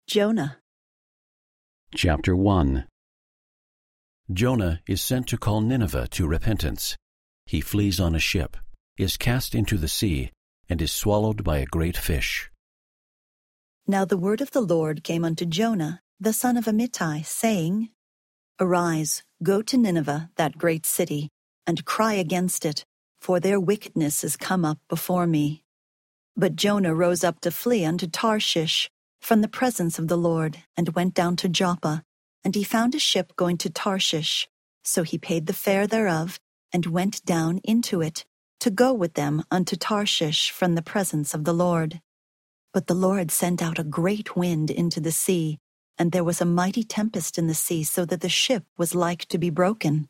Jonah. Chapter 1. Jonah is sent to call Nineveh to repentance. He flees on a ship, is cast into the sea, and is swallowed by a great fish. Now the word of the Lord came unto Jonah, the son of Amittai, saying, Arise, go to Nineveh, that great city, and cry against it, for their wickedness is come up before me. But Jonah rose up to flee unto Tarshish from the presence of the Lord, and went down to Joppa. And he found a ship going to Tarshish. So he paid the fare thereof, and went down into it, to go with them unto Tarshish from the presence of the Lord. But the Lord sent out a great wind into the sea, and there was a mighty tempest in the sea, so that the ship was like to be broken.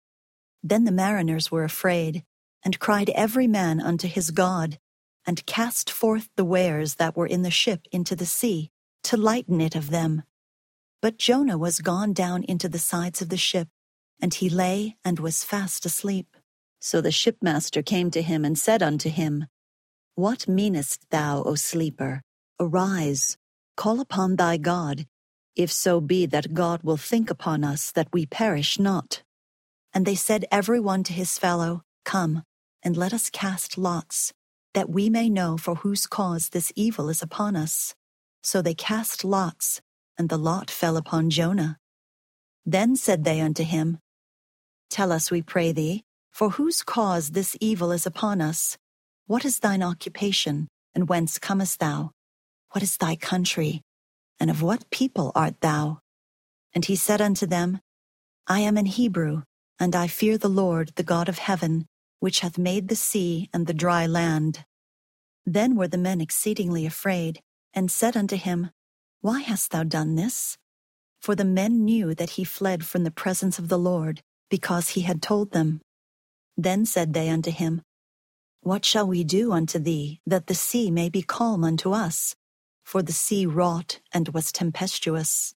Then the mariners were afraid, and cried every man unto his God, and cast forth the wares that were in the ship into the sea, to lighten it of them. But Jonah was gone down into the sides of the ship, and he lay and was fast asleep. So the shipmaster came to him and said unto him, What meanest thou, O sleeper? Arise, call upon thy God, if so be that God will think upon us that we perish not. And they said every one to his fellow, Come, and let us cast lots, that we may know for whose cause this evil is upon us. So they cast lots, and the lot fell upon Jonah. Then said they unto him, Tell us, we pray thee, for whose cause this evil is upon us? What is thine occupation, and whence comest thou? What is thy country, and of what people art thou? And he said unto them, I am an Hebrew, and I fear the Lord, the God of heaven, which hath made the sea and the dry land. Then were the men exceedingly afraid, and said unto him, Why hast thou done this? For the men knew that he fled from the presence of the Lord, because he had told them. Then said they unto him, What shall we do unto thee, that the sea may be calm unto us? For the sea wrought and was tempestuous.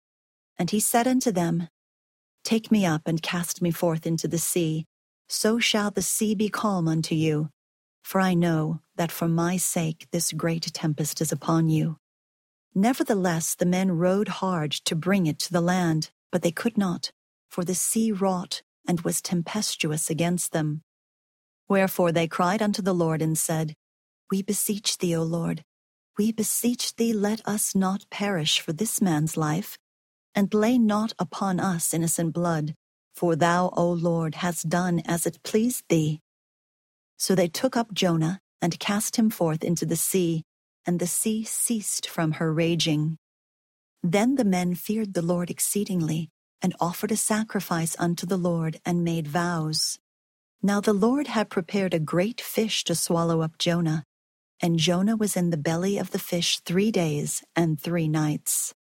And he said unto them, Take me up and cast me forth into the sea, so shall the sea be calm unto you. For I know that for my sake this great tempest is upon you. Nevertheless the men rowed hard to bring it to the land, but they could not, for the sea wrought and was tempestuous against them. Wherefore they cried unto the Lord and said, We beseech thee, O Lord, we beseech thee, let us not perish for this man's life, and lay not upon us innocent blood, for thou, O Lord, hast done as it pleased thee. So they took up Jonah and cast him forth into the sea, and the sea ceased from her raging. Then the men feared the Lord exceedingly, and offered a sacrifice unto the Lord, and made vows. Now the Lord had prepared a great fish to swallow up Jonah, and Jonah was in the belly of the fish 3 days and 3 nights.